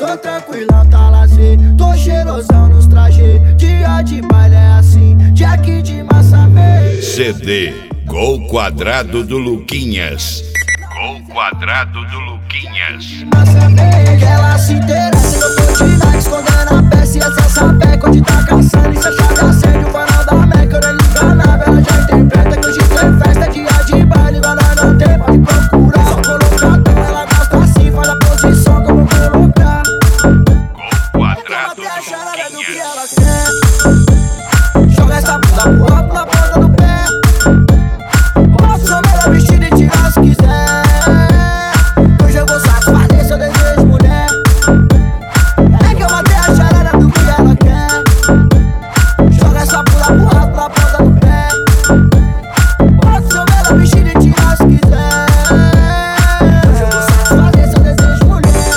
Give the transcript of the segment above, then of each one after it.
Tô tranquilão, tá lazer, tô cheirosão nos trajes. Dia de baile é assim, Jack de massa verde. CD Gol Quadrado do Luquinhas. Gol Quadrado do Luquinhas. Massa verde, ela se interessa, eu tô de Nike, escondendo a peça e essa sapeca onde tá caçando. E se a chave acende o farol da Meca, eu nem enganava, ela já interpreta que hoje tem festa, dia de baile, igual nós não tem, pode procurar. Só colocadão, ela gosta assim, faz a posição como colocar. Gol Quadrado Ela tem a charada do que do ela Luquinhas. quer. Joga essa bunda pro alto na ponta do pé. Posso chamar ela vestida e tirar se quiser. Hoje eu vou satisfazer seu desejo, mulher. É que eu matei a charada do que ela quer. Joga essa bunda pro alto na ponta do pé. Posso chamar ela vestida e tirar se quiser. Hoje eu vou satisfazer seu desejo, mulher.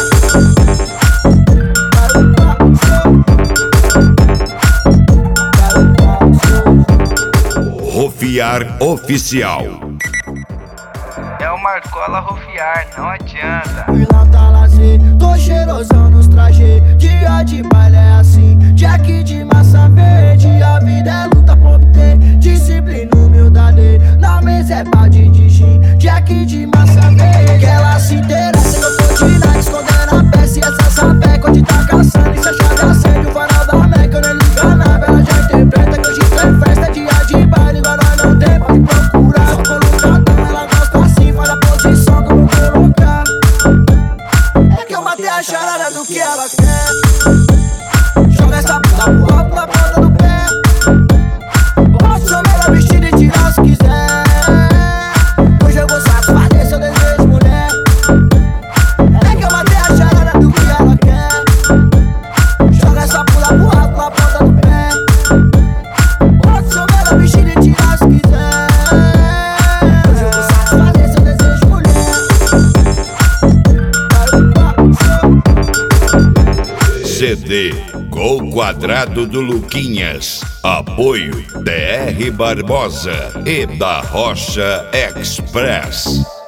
Rofiar Oficial. É o Marcola Rofiar, não adianta. Vilão tá lazer, tô cheirosão nos trajes. Dia de baile é assim, Jack de massa verde. A vida é luta pra obter disciplina, humildade. Na mesa é balde de gin, Jack de massa verde. Ela se interessa, eu tô de Nike, escondendo a peça e essa sapeca onde tá caçando. E se a chave acende o farol da Meca, eu nem enganava, ela já interpreta que hoje tem festa, dia de baile, igual nós não tem, pode procurar. Só colocadão, ela gosta assim, faz a posição como colocar. É que eu matei a charada do que ela quer. Joga essa bunda pro alto na ponta do pé. Posso chamar ela vestida e tirar se quiser. Hoje eu vou satisfazer seu desejo, mulher. É que eu matei a charada do que ela quer. Joga essa bunda pro alto na ponta do pé. Posso chamar ela vestida e tirar se quiser. Hoje eu vou satisfazer seu desejo, mulher. CD Gol Quadrado do Luquinhas. Apoio DR Barbosa e da Rocha Express.